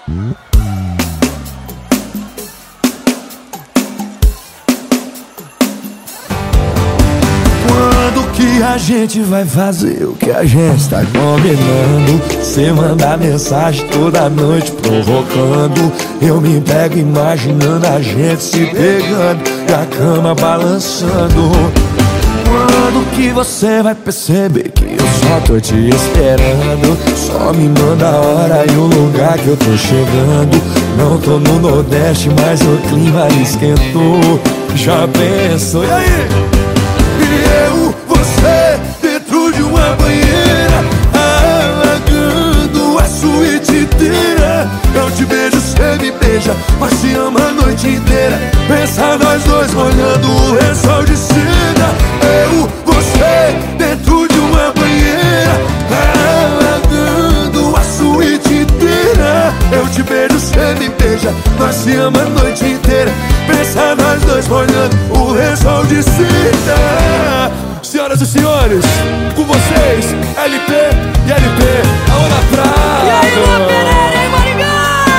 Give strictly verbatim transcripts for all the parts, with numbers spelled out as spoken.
Quando que a gente vai fazer o que a gente tá combinando? Cê manda mensagem toda noite provocando. Eu me pego imaginando a gente se pegando e a cama balançando. Quando que você vai perceber que eu só tô te esperando? Só me manda a hora e o lugar que eu tô chegando. Não tô no Nordeste, mas o clima esquentou. Já pensou? E aí? E eu, você, dentro de uma banheira, alagando a suíte inteira. Eu te beijo, cê me beija, mas te ama a noite inteira. Pensa nós dois molhando o lençol de seda. Eu, você, dentro de uma banheira, alagando a suíte inteira. Eu te beijo, cê me beija, nós te ama a noite inteira. Pensa nós dois molhando o lençol de seda. Senhoras e senhores, com vocês, L P e L P, a Ana Prata. E aí, Luan Pereira, hein, Maringá?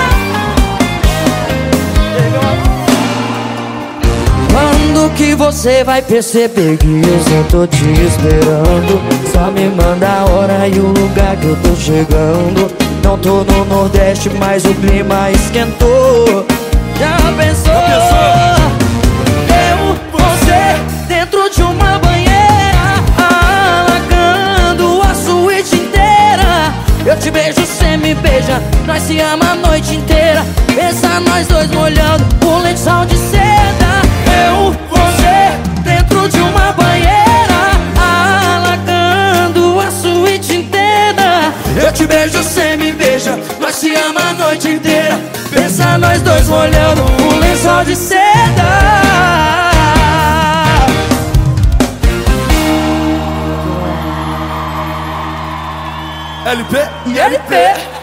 Quando que você vai perceber que eu só tô te esperando? Só me manda a hora e o lugar que eu tô chegando. Não tô no Nordeste, mas o clima esquentou. Já pensou? Já pensou? Eu, você, dentro de uma banheira, alagando a suíte inteira. Eu te beijo, cê me beija, nós se ama a noite inteira. Pensa nós dois molhando o lençol de seda. Eu, você, dentro de uma banheira, alagando a suíte inteira. Eu te beijo, cê me beija, nós se ama a noite inteira. Pensa nós dois molhando o lençol de seda. L P E L P